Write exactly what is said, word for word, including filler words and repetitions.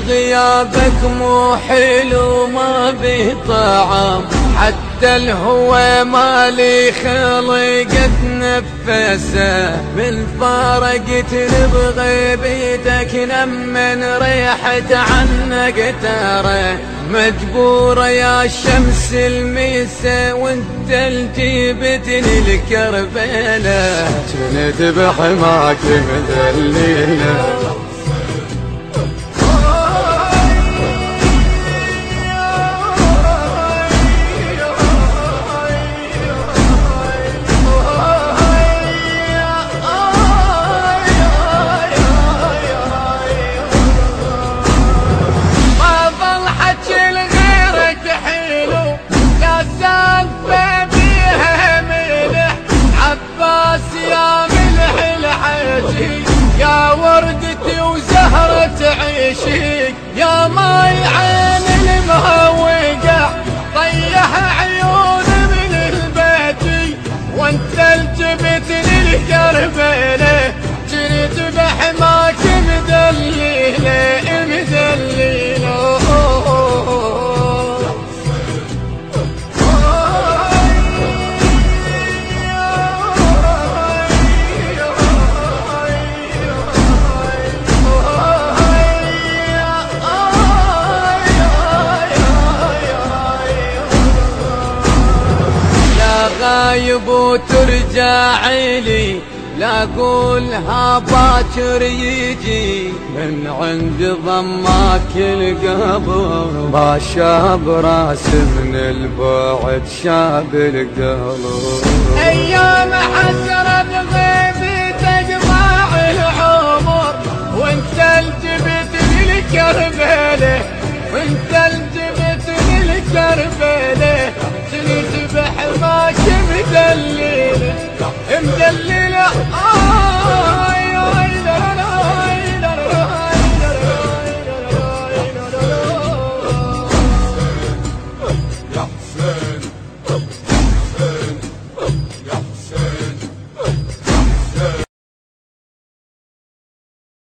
غيابك مو حلو ما به طعم، حتى الهوى مالي خلقت نفسه، من فارقتني بغيبتك لمن ريحت عنك ترى، مجبورة يا شمس الميسة وانت اللي جبتني لكربلة، كنت بحماك مذللة. يا وردتي وزهرة عيشك يا ماي عين المهوقة، طيح عيون من البيت وانت الجبت للكربلة، جريت بحماك مدليلة مدليلة. غايب وترجع لي لا اقولها باكر يجي، من عند ضماك القبر ما شاب راس من البعد شاب القلب، ايام حسرة بغيبتك ضاع العمر وانت الجبت للكربلة، وانت الجبت للكربلة، جنيت بحماك مدلل مدلل.